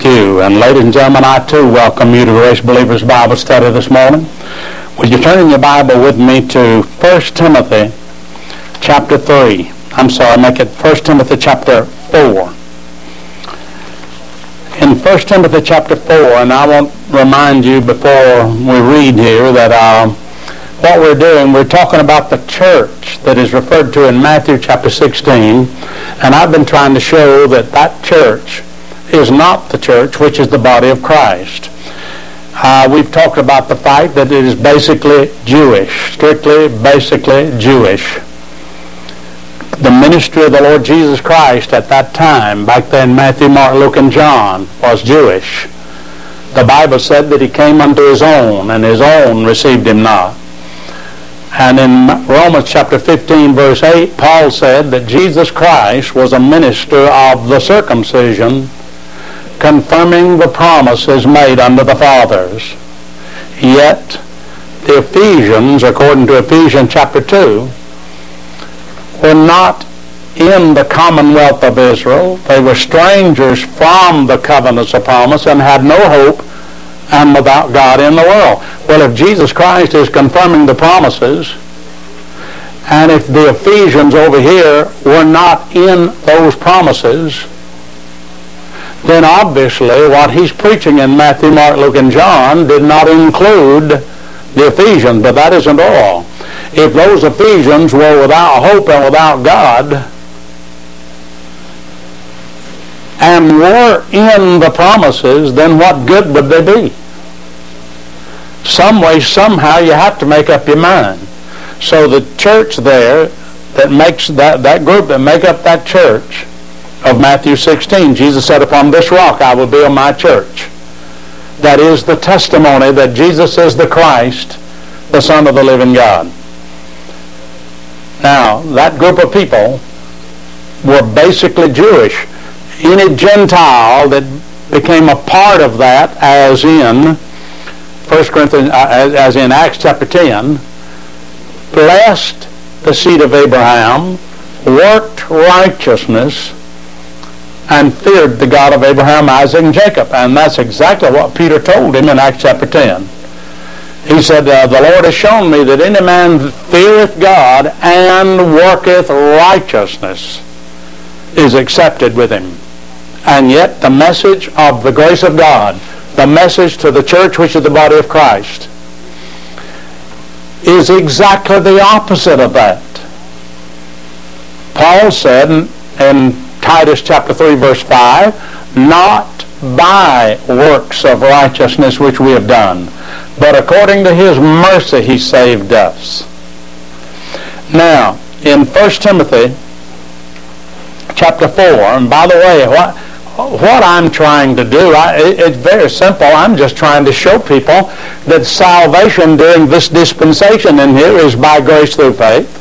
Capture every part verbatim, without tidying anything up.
Thank you. And ladies and gentlemen, I too welcome you to Grace Believers Bible Study this morning. Would you turn in your Bible with me to First Timothy chapter three. I'm sorry, make it First Timothy chapter four. In First Timothy chapter four, and I want to remind you before we read here that uh, what we're doing, we're talking about the church that is referred to in Matthew chapter sixteen, and I've been trying to show that that church is not the church, which is the body of Christ. Uh, we've talked about the fact that it is basically Jewish, strictly, basically Jewish. The ministry of the Lord Jesus Christ at that time, back then Matthew, Mark, Luke, and John, was Jewish. The Bible said that he came unto his own, and his own received him not. And in Romans chapter fifteen, verse eight, Paul said that Jesus Christ was a minister of the circumcision, confirming the promises made unto the fathers. Yet the Ephesians, according to Ephesians chapter two, were not in the commonwealth of Israel. They were strangers from the covenants of promise and had no hope and without God in the world. Well, if Jesus Christ is confirming the promises, and if the Ephesians over here were not in those promises, then obviously what he's preaching in Matthew, Mark, Luke, and John did not include the Ephesians, but that isn't all. If those Ephesians were without hope and without God, and were in the promises, then what good would they be? Some way, somehow, you have to make up your mind. So the church there, that makes that, that group that make up that church of Matthew sixteen, Jesus said, upon this rock I will build my church. That is the testimony that Jesus is the Christ, the Son of the living God. Now, that group of people were basically Jewish. Any Gentile that became a part of that, as in First Corinthians, uh, as in Acts chapter ten, blessed the seed of Abraham, worked righteousness, and feared the God of Abraham, Isaac, and Jacob. And that's exactly what Peter told him in Acts chapter ten. He said, uh, the Lord has shown me that any man feareth God and worketh righteousness is accepted with him. And yet the message of the grace of God, the message to the church, which is the body of Christ, is exactly the opposite of that. Paul said in, in Titus chapter three, verse five, not by works of righteousness which we have done, but according to his mercy he saved us. Now, in First Timothy chapter four, and by the way, what, what I'm trying to do, I, it, it's very simple. I'm just trying to show people that salvation during this dispensation in here is by grace through faith.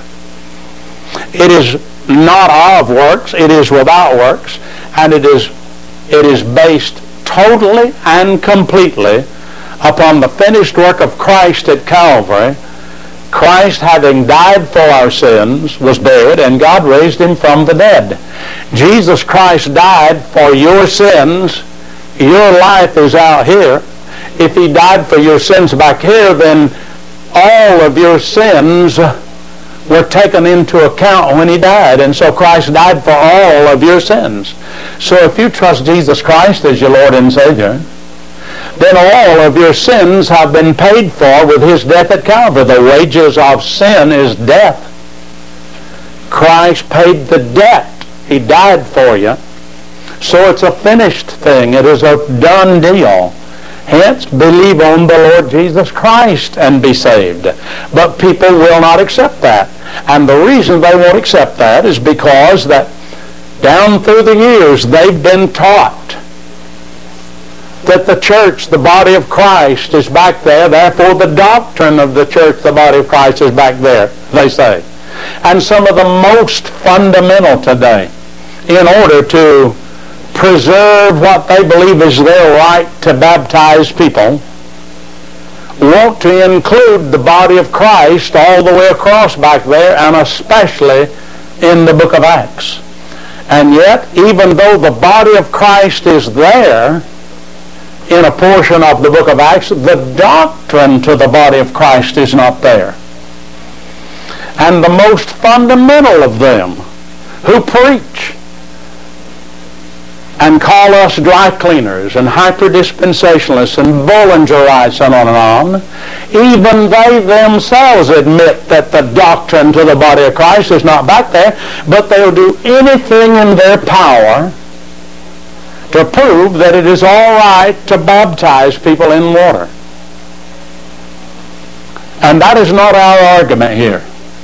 It is not of works, it is without works, and it is it is based totally and completely upon the finished work of Christ at Calvary. Christ, having died for our sins, was buried, and God raised him from the dead. Jesus Christ died for your sins. Your life is out here. If he died for your sins back here, then all of your sins were taken into account when he died, and so Christ died for all of your sins. So if you trust Jesus Christ as your Lord and Savior, then all of your sins have been paid for with his death at Calvary. The wages of sin is death. Christ paid the debt. He died for you. So it's a finished thing. It is a done deal. Hence, believe on the Lord Jesus Christ and be saved. But people will not accept that. And the reason they won't accept that is because that down through the years they've been taught that the church, the body of Christ, is back there. Therefore, the doctrine of the church, the body of Christ, is back there, they say. And some of the most fundamental today, in order to preserve what they believe is their right to baptize people, want to include the body of Christ all the way across back there, and especially in the book of Acts. And yet, even though the body of Christ is there, in a portion of the book of Acts, the doctrine to the body of Christ is not there. And the most fundamental of them, who preach and call us dry cleaners and hyper-dispensationalists and Bollingerites and on and on, even they themselves admit that the doctrine to the body of Christ is not back there, but they'll do anything in their power to prove that it is all right to baptize people in water. And that is not our argument here.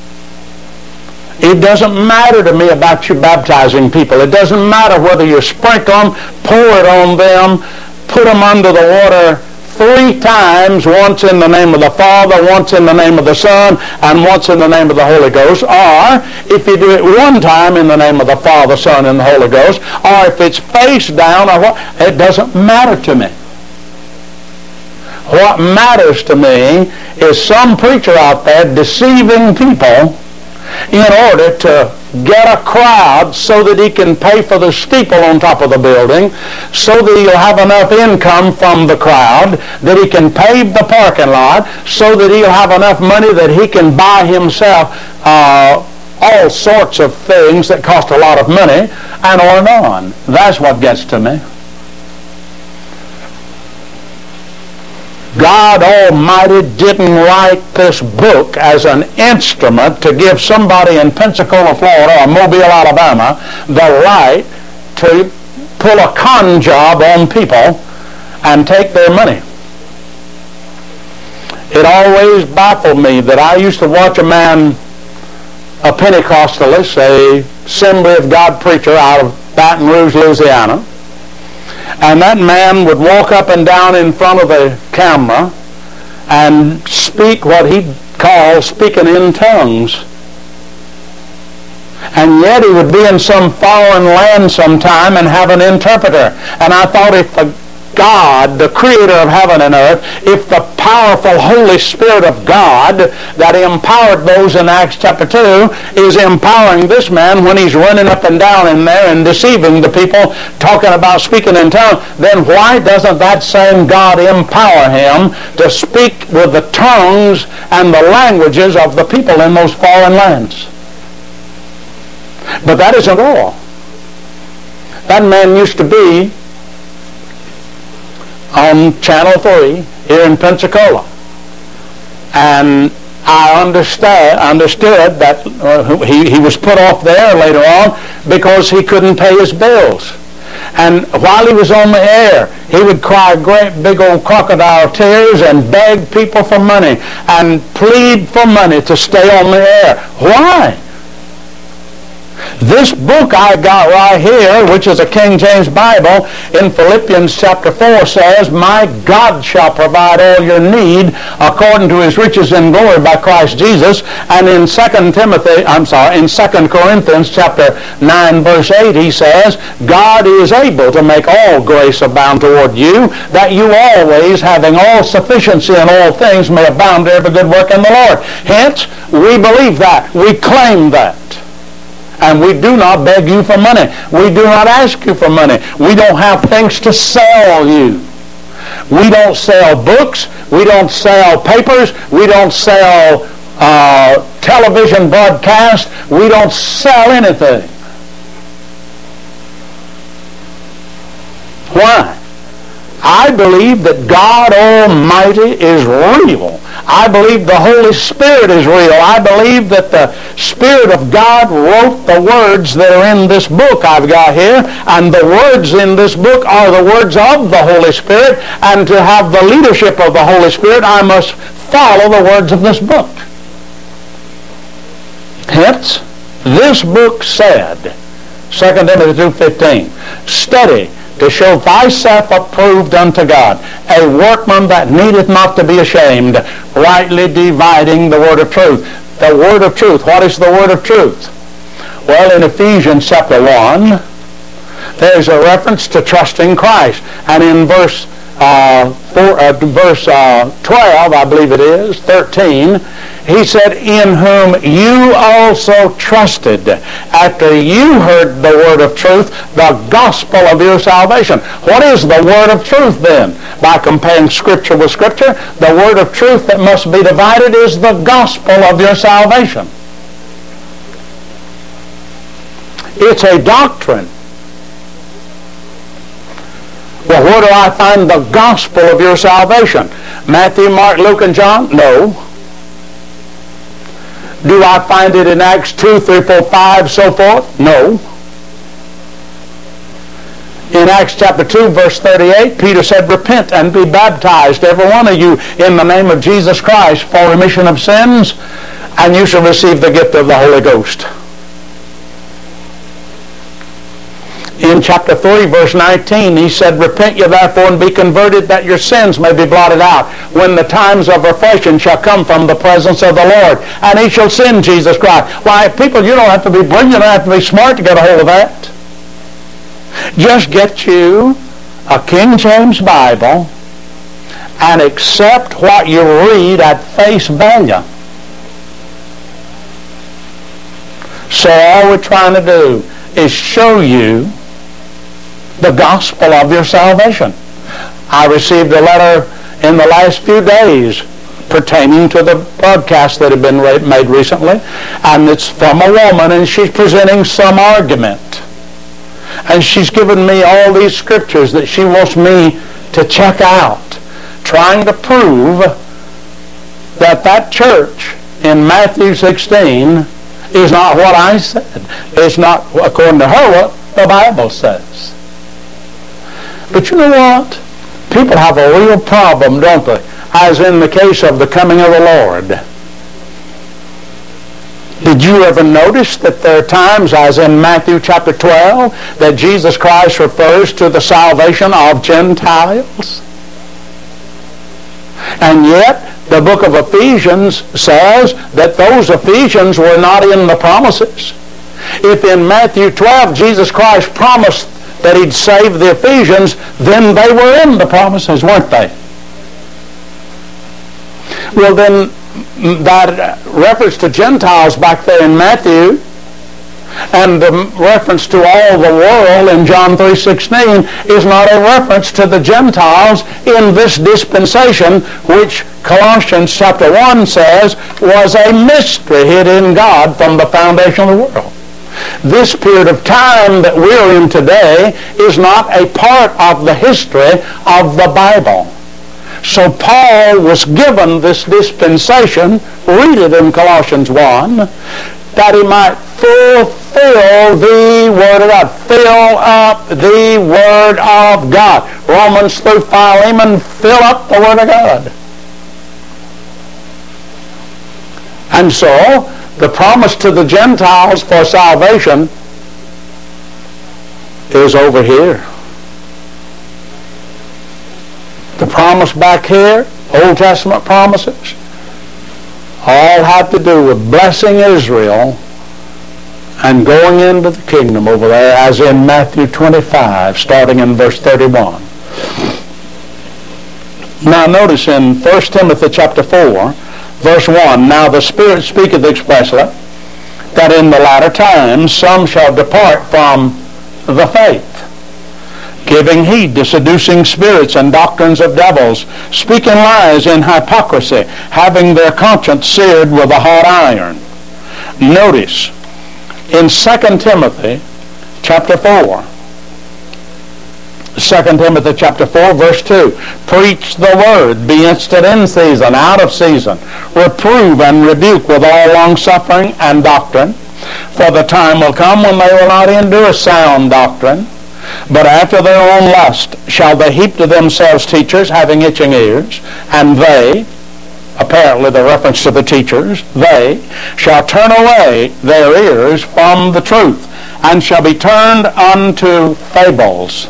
It doesn't matter to me about you baptizing people. It doesn't matter whether you sprinkle them, pour it on them, put them under the water three times, once in the name of the Father, once in the name of the Son, and once in the name of the Holy Ghost. Or if you do it one time in the name of the Father, Son, and the Holy Ghost, or if it's face down, or what, it doesn't matter to me. What matters to me is some preacher out there deceiving people in order to get a crowd so that he can pay for the steeple on top of the building, so that he'll have enough income from the crowd, that he can pave the parking lot, so that he'll have enough money that he can buy himself uh, all sorts of things that cost a lot of money, and on and on. That's what gets to me. God Almighty didn't write this book as an instrument to give somebody in Pensacola, Florida, or Mobile, Alabama, the right to pull a con job on people and take their money. It always baffled me that I used to watch a man, a Pentecostalist, a Assembly of God preacher out of Baton Rouge, Louisiana, and that man would walk up and down in front of the camera and speak what he called speaking in tongues. And yet he would be in some foreign land sometime and have an interpreter. And I thought, if the God, the creator of heaven and earth, if the powerful Holy Spirit of God that empowered those in Acts chapter two is empowering this man when he's running up and down in there and deceiving the people, talking about speaking in tongues, then why doesn't that same God empower him to speak with the tongues and the languages of the people in those foreign lands? But that isn't all. That man used to be on Channel three here in Pensacola. And I understand, understood that uh, he, he was put off there later on because he couldn't pay his bills. And while he was on the air, he would cry great big old crocodile tears and beg people for money and plead for money to stay on the air. Why? This book I got right here, which is a King James Bible, in Philippians chapter four says, "My God shall provide all your need according to his riches in glory by Christ Jesus." And in Second Timothy, I'm sorry, in Second Corinthians chapter nine verse eight, he says, "God is able to make all grace abound toward you, that you always, having all sufficiency in all things, may abound to every good work in the Lord." Hence, we believe that. We claim that. And we do not beg you for money. We do not ask you for money. We don't have things to sell you. We don't sell books. We don't sell papers. We don't sell uh, television broadcasts. We don't sell anything. Why? I believe that God Almighty is real. I believe the Holy Spirit is real. I believe that the Spirit of God wrote the words that are in this book I've got here, and the words in this book are the words of the Holy Spirit, and to have the leadership of the Holy Spirit, I must follow the words of this book. Hence, this book said, Second Timothy two fifteen, "Study to show thyself approved unto God, a workman that needeth not to be ashamed, rightly dividing the word of truth." The word of truth. What is the word of truth? Well, in Ephesians chapter one, there's a reference to trusting Christ. And in verse uh, four, uh, verse uh, twelve, I believe it is, thirteen, He said, in whom you also trusted, after you heard the word of truth, the gospel of your salvation. What is the word of truth then? By comparing Scripture with Scripture, the word of truth that must be divided is the gospel of your salvation. It's a doctrine. Well, where do I find the gospel of your salvation? Matthew, Mark, Luke, and John? No. Do I find it in Acts two, three, four, five, so forth? No. In Acts chapter two, verse thirty-eight, Peter said, repent and be baptized, every one of you, in the name of Jesus Christ, for remission of sins, and you shall receive the gift of the Holy Ghost. In chapter three, verse nineteen, he said, repent ye therefore and be converted, that your sins may be blotted out, when the times of refreshing shall come from the presence of the Lord, and he shall send Jesus Christ. Why, people, you don't have to be brilliant, you don't have to be smart to get a hold of that. Just get you a King James Bible and accept what you read at face value. So all we're trying to do is show you the gospel of your salvation. I received a letter in the last few days pertaining to the broadcast that had been made recently, and it's from a woman, and she's presenting some argument. And she's given me all these scriptures that she wants me to check out, trying to prove that that church in Matthew sixteen is not what I said. It's not, according to her, what the Bible says. But you know what? People have a real problem, don't they? As in the case of the coming of the Lord. Did you ever notice that there are times, as in Matthew chapter twelve, that Jesus Christ refers to the salvation of Gentiles? And yet, the book of Ephesians says that those Ephesians were not in the promises. If in Matthew twelve Jesus Christ promised that he'd save the Ephesians, then they were in the promises, weren't they? Well, then that reference to Gentiles back there in Matthew and the reference to all the world in John three sixteen is not a reference to the Gentiles in this dispensation, which Colossians chapter one says was a mystery hid in God from the foundation of the world. This period of time that we're in today is not a part of the history of the Bible. So Paul was given this dispensation, read it in Colossians one, that he might fulfill the Word of God. Fill up the Word of God. Romans through Philemon, fill up the Word of God. And so, the promise to the Gentiles for salvation is over here. The promise back here, Old Testament promises, all have to do with blessing Israel and going into the kingdom over there, as in Matthew twenty-five, starting in verse thirty-one. Now notice in First Timothy chapter four, verse one, now the Spirit speaketh expressly, that in the latter times some shall depart from the faith, giving heed to seducing spirits and doctrines of devils, speaking lies in hypocrisy, having their conscience seared with a hot iron. Notice, in Second Timothy chapter four, Second Timothy chapter four, verse two, preach the word, be instant in season, out of season, reprove and rebuke with all longsuffering and doctrine, for the time will come when they will not endure sound doctrine, but after their own lust shall they heap to themselves teachers having itching ears, and they, apparently the reference to the teachers, they shall turn away their ears from the truth, and shall be turned unto fables.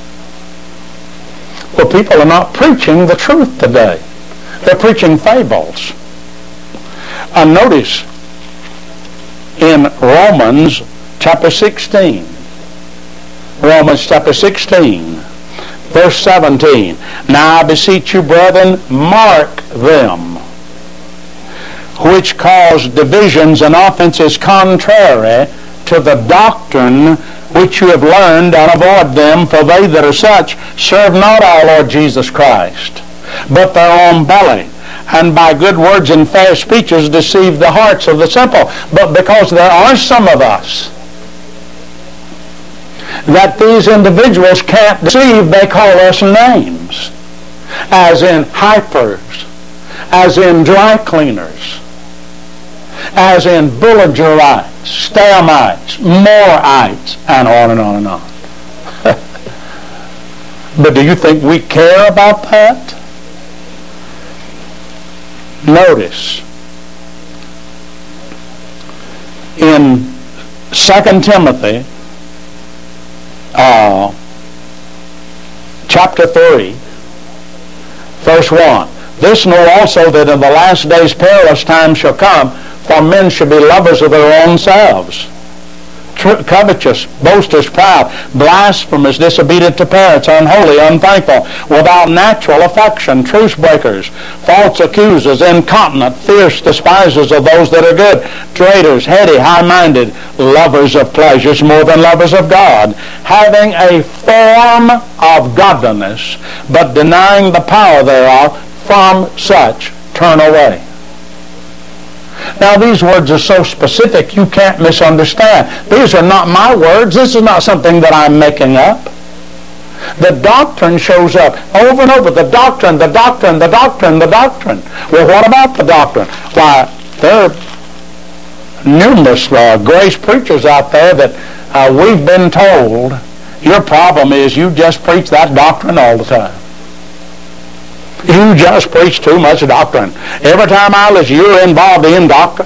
Well, people are not preaching the truth today. They're preaching fables. And notice in Romans chapter sixteen, Romans chapter sixteen, verse seventeen, now I beseech you, brethren, mark them which cause divisions and offenses contrary to the doctrine which you have learned, and avoid them, for they that are such serve not our Lord Jesus Christ, but their own belly, and by good words and fair speeches deceive the hearts of the simple. But because there are some of us that these individuals can't deceive, they call us names, as in hypers, as in dry cleaners, as in Bulligerites, Stamites, Moreites, and on and on and on. But do you think we care about that? Notice, in Second Timothy, uh, chapter three, verse one, this know also that in the last days perilous times shall come, for men shall be lovers of their own selves, covetous, boasters, proud, blasphemous, disobedient to parents, unholy, unthankful, without natural affection, truce breakers, false accusers, incontinent, fierce, despisers of those that are good, traitors, heady, high-minded, lovers of pleasures more than lovers of God, having a form of godliness, but denying the power thereof. From such turn away. Now these words are so specific you can't misunderstand. These are not my words. This is not something that I'm making up. The doctrine shows up over and over. The doctrine, the doctrine, the doctrine, the doctrine. Well, what about the doctrine? Why, there are numerous uh, grace preachers out there that uh, we've been told, your problem is you just preach that doctrine all the time. You just preach too much doctrine. Every time I listen, you're involved in doctrine.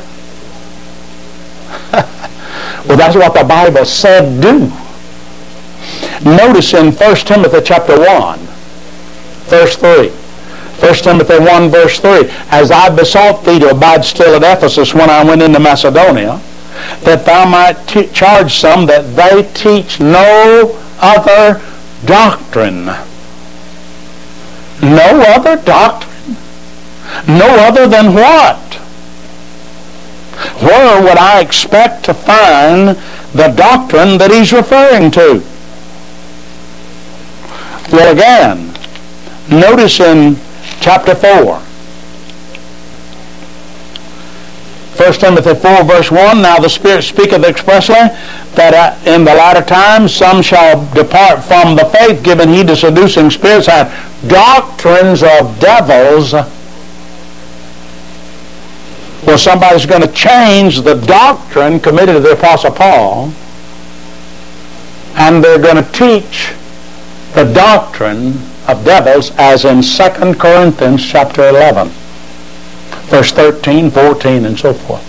Well, that's what the Bible said do. Notice in First Timothy chapter one, verse three. First Timothy one, verse three. As I besought thee to abide still at Ephesus when I went into Macedonia, that thou might t- charge some that they teach no other doctrine. No other doctrine? No other than what? Where would I expect to find the doctrine that he's referring to? Well, again, notice in chapter four. First Timothy four, verse one, now the Spirit speaketh expressly that in the latter times some shall depart from the faith, giving heed to seducing spirits and doctrines of devils. Well, somebody's going to change the doctrine committed to the Apostle Paul, and they're going to teach the doctrine of devils, as in Second Corinthians chapter eleven. Verse thirteen, fourteen, and so forth.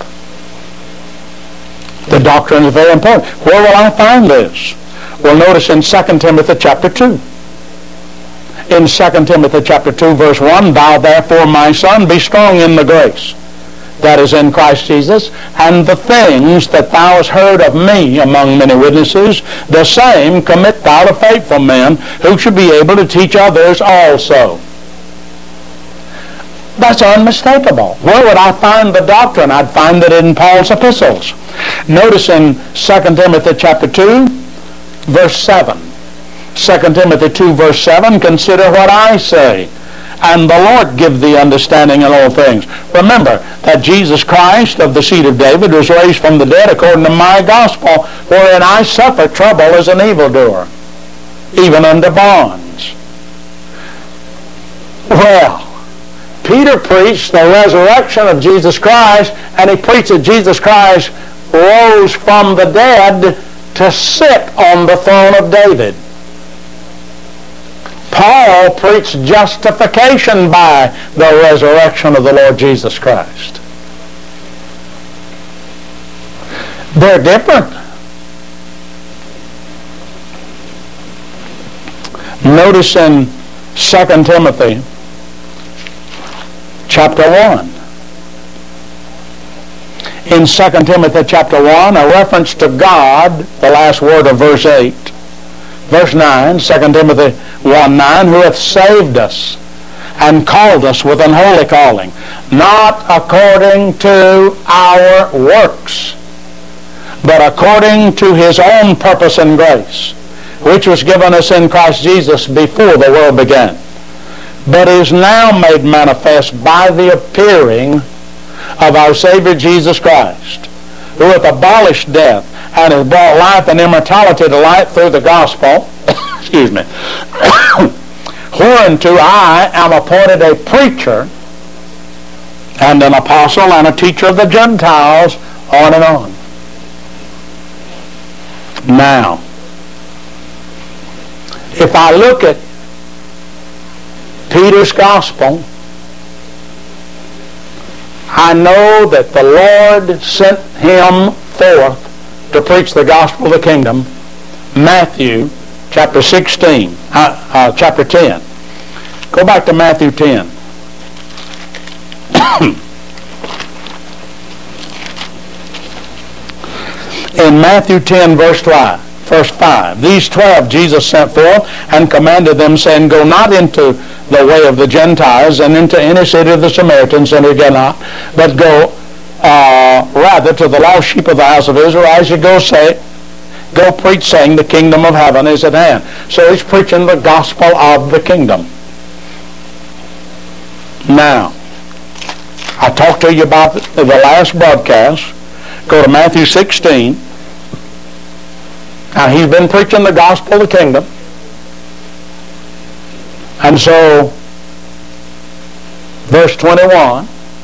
The doctrine is very important. Where will I find this? Well, notice in Second Timothy chapter two. In Second Timothy chapter two, verse one, thou therefore, my son, be strong in the grace that is in Christ Jesus, and the things that thou hast heard of me among many witnesses, the same commit thou to faithful men, who should be able to teach others also. That's unmistakable. Where would I find the doctrine? I'd find it in Paul's epistles. Notice in Second Timothy chapter two, verse seven. Second Timothy two, verse seven, consider what I say, and the Lord give thee understanding in all things. Remember that Jesus Christ of the seed of David was raised from the dead according to my gospel, wherein I suffer trouble as an evildoer, even under bonds. Well, Peter preached the resurrection of Jesus Christ, and he preached that Jesus Christ rose from the dead to sit on the throne of David. Paul preached justification by the resurrection of the Lord Jesus Christ. They're different. Notice in Second Timothy chapter one. In Second Timothy chapter one, a reference to God, the last word of verse eight. Verse nine, Second Timothy one nine, who hath saved us and called us with an holy calling, not according to our works, but according to his own purpose and grace, which was given us in Christ Jesus before the world began, but is now made manifest by the appearing of our Savior Jesus Christ, who hath abolished death and has brought life and immortality to light through the gospel, excuse me, whereunto I am appointed a preacher and an apostle and a teacher of the Gentiles, on and on. Now, if I look at Peter's gospel, I know that the Lord sent him forth to preach the gospel of the kingdom. Matthew chapter sixteen, uh, uh, chapter ten. Go back to Matthew ten. In Matthew ten, verse five, verse five, these twelve Jesus sent forth and commanded them, saying, go not into the way of the Gentiles and into any city of the Samaritans, and again not, but go uh, rather to the lost sheep of the house of Israel. As you go, say, go preach, saying, the kingdom of heaven is at hand. So he's preaching the gospel of the kingdom. Now, I talked to you about the last broadcast. Go to Matthew sixteen. Now, he's been preaching the gospel of the kingdom. And so, verse twenty-one,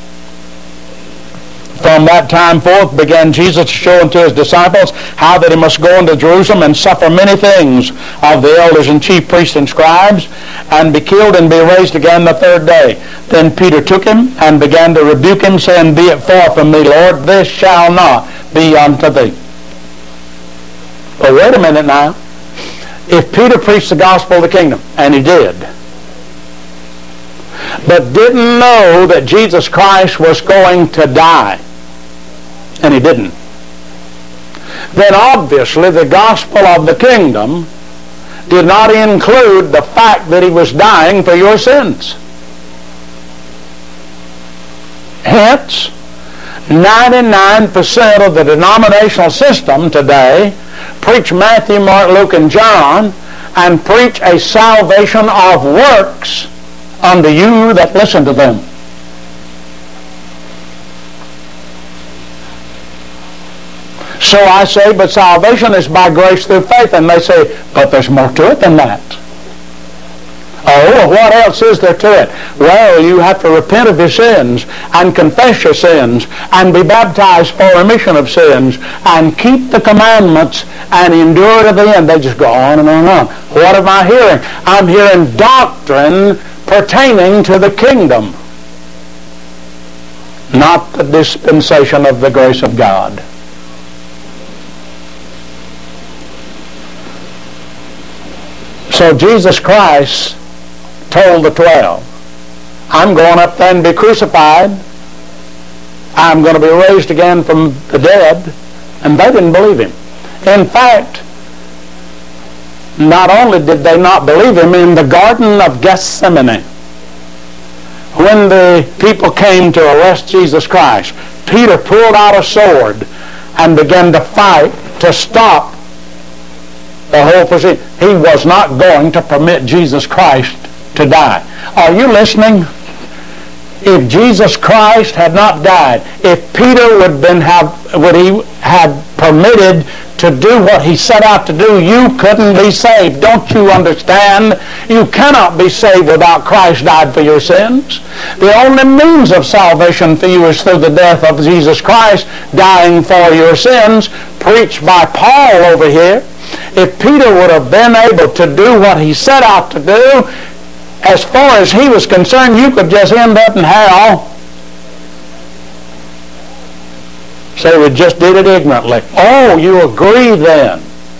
from that time forth began Jesus to show unto his disciples how that he must go into Jerusalem and suffer many things of the elders and chief priests and scribes, and be killed and be raised again the third day. Then Peter took him and began to rebuke him, saying, be it far from me, Lord, this shall not be unto thee. But wait a minute now. If Peter preached the gospel of the kingdom, and he did, but didn't know that Jesus Christ was going to die, and he didn't, then obviously the gospel of the kingdom did not include the fact that he was dying for your sins. Hence, ninety-nine percent of the denominational system today preach Matthew, Mark, Luke, and John, and preach a salvation of works unto you that listen to them. So I say, but salvation is by grace through faith. And they say, but there's more to it than that. Oh, what else is there to it? Well, you have to repent of your sins and confess your sins and be baptized for remission of sins and keep the commandments and endure to the end. They just go on and on and on. What am I hearing? I'm hearing doctrine pertaining to the kingdom, not the dispensation of the grace of God. So Jesus Christ told the twelve, I'm going up there and be crucified. I'm going to be raised again from the dead. And they didn't believe him. In fact, not only did they not believe him, in the Garden of Gethsemane, when the people came to arrest Jesus Christ, Peter pulled out a sword and began to fight to stop the whole proceeding. He was not going to permit Jesus Christ to die. Are you listening? If Jesus Christ had not died, if Peter would been have would he have permitted to do what he set out to do, you couldn't be saved. Don't you understand? You cannot be saved without Christ died for your sins. The only means of salvation for you is through the death of Jesus Christ dying for your sins, preached by Paul over here. If Peter would have been able to do what he set out to do, as far as he was concerned, you could just end up in hell. So we just did it ignorantly. Oh, you agree then?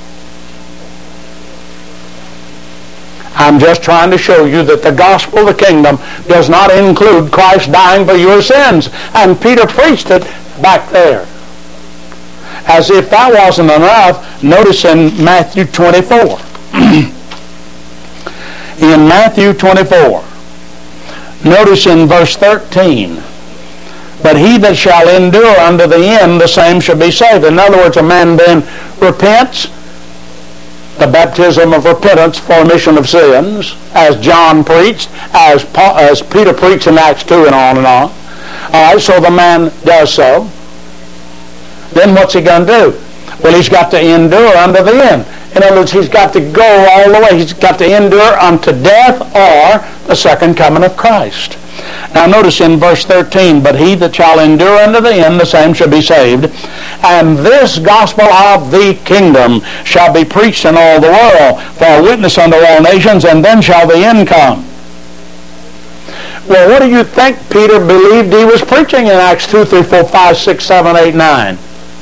I'm just trying to show you that the gospel of the kingdom does not include Christ dying for your sins. And Peter preached it back there. As if that wasn't enough, notice in Matthew twenty-four. In Matthew twenty-four, Notice in verse thirteen, but he that shall endure unto the end, the same shall be saved. In other words, a man then repents, the baptism of repentance for remission of sins, as John preached, as Paul, as Peter preached in Acts two, and on and on. All right, so the man does so. Then what's he going to do? Well, he's got to endure unto the end. In other words, he's got to go all the way. He's got to endure unto death or the second coming of Christ. Now notice in verse thirteen, but he that shall endure unto the end, the same shall be saved. And this gospel of the kingdom shall be preached in all the world for a witness unto all nations, and then shall the end come. Well, what do you think Peter believed he was preaching in Acts two, three, four, five, six, seven, eight, nine?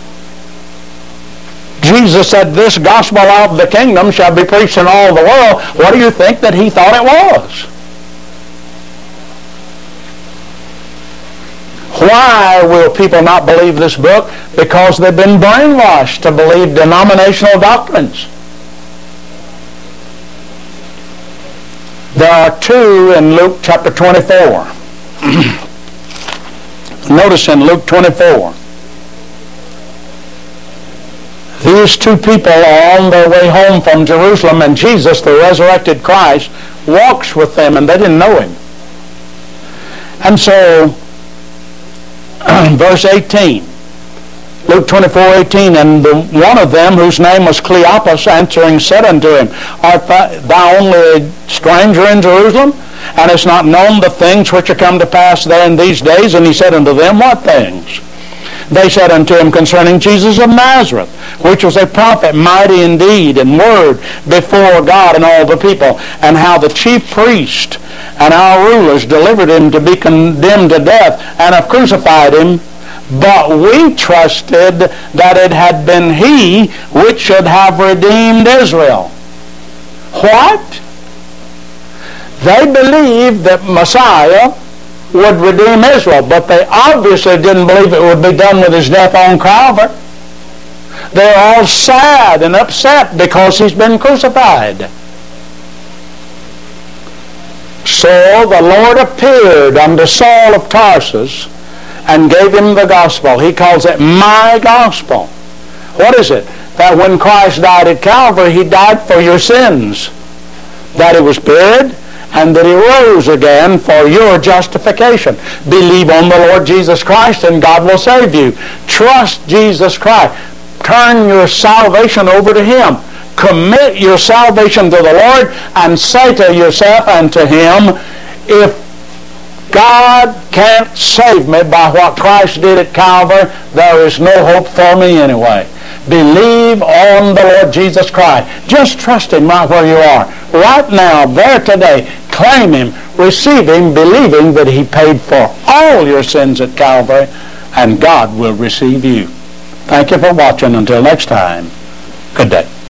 Jesus said, this gospel of the kingdom shall be preached in all the world. What do you think that he thought it was? Why will people not believe this book? Because they've been brainwashed to believe denominational doctrines. There are two in Luke chapter twenty-four. Notice in Luke twenty-four. These two people are on their way home from Jerusalem, and Jesus, the resurrected Christ, walks with them, and they didn't know him. And so, verse eighteen, Luke twenty-four, eighteen, and the, one of them, whose name was Cleopas, answering said unto him, art thou only a stranger in Jerusalem, and hast not known the things which are come to pass there in these days? And he said unto them, what things? They said unto him, concerning Jesus of Nazareth, which was a prophet, mighty in deed and word before God and all the people, and how the chief priest and our rulers delivered him to be condemned to death, and have crucified him. But we trusted that it had been he which should have redeemed Israel. What? They believed that Messiah would redeem Israel, but they obviously didn't believe it would be done with his death on Calvary. They're all sad and upset because he's been crucified. So the Lord appeared unto Saul of Tarsus and gave him the gospel. He calls it my gospel. What is it? That when Christ died at Calvary, he died for your sins. That he was buried, and that he rose again for your justification. Believe on the Lord Jesus Christ and God will save you. Trust Jesus Christ. Turn your salvation over to him. Commit your salvation to the Lord and say to yourself and to him, if God can't save me by what Christ did at Calvary, there is no hope for me anyway. Believe on the Lord Jesus Christ. Just trust him right where you are. Right now, there today, claim him, receive him, believing that he paid for all your sins at Calvary, and God will receive you. Thank you for watching. Until next time, good day.